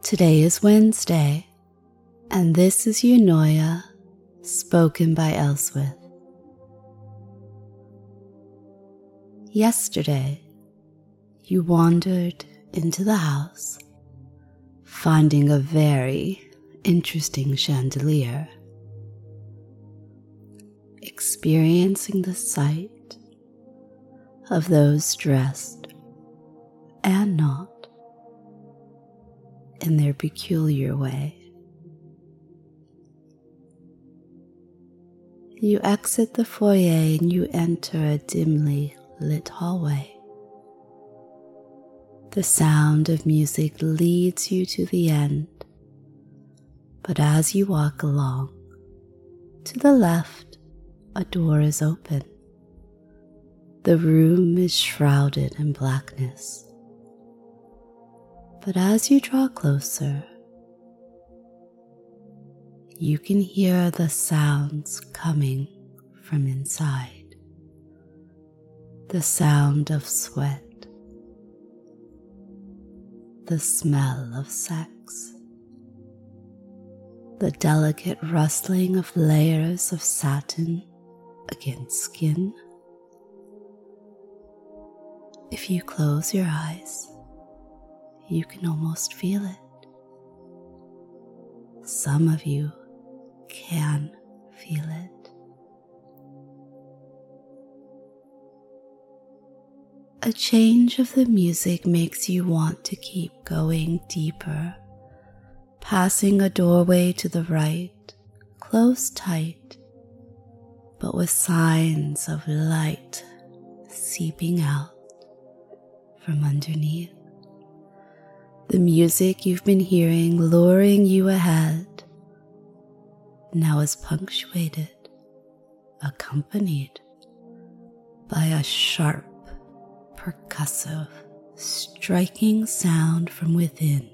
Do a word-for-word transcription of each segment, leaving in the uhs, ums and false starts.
Today is Wednesday, and this is Eunoia, spoken by Elswith. Yesterday, you wandered into the house, finding a very interesting chandelier, experiencing the sight of those dressed and not in their peculiar way. You exit the foyer and you enter a dimly lit hallway. The sound of music leads you to the end, but as you walk along, to the left, a door is open. The room is shrouded in blackness. But as you draw closer, you can hear the sounds coming from inside. The sound of sweat, the smell of sex, the delicate rustling of layers of satin against skin. If you close your eyes, you can almost feel it. Some of you can feel it. A change of the music makes you want to keep going deeper, passing a doorway to the right, closed tight, but with signs of light seeping out from underneath. The music you've been hearing luring you ahead now is punctuated, accompanied by a sharp, percussive, striking sound from within.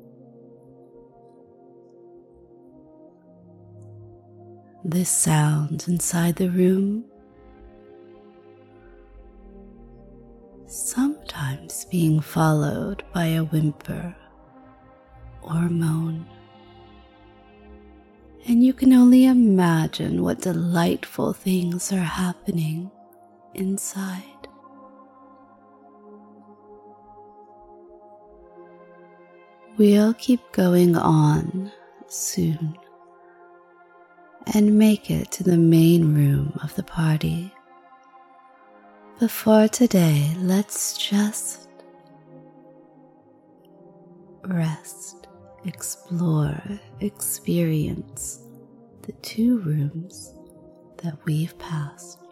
This sound inside the room, sometimes being followed by a whimper or moan, and you can only imagine what delightful things are happening inside. We'll keep going on soon and make it to the main room of the party. But for today, let's just rest, explore, experience the two rooms that we've passed.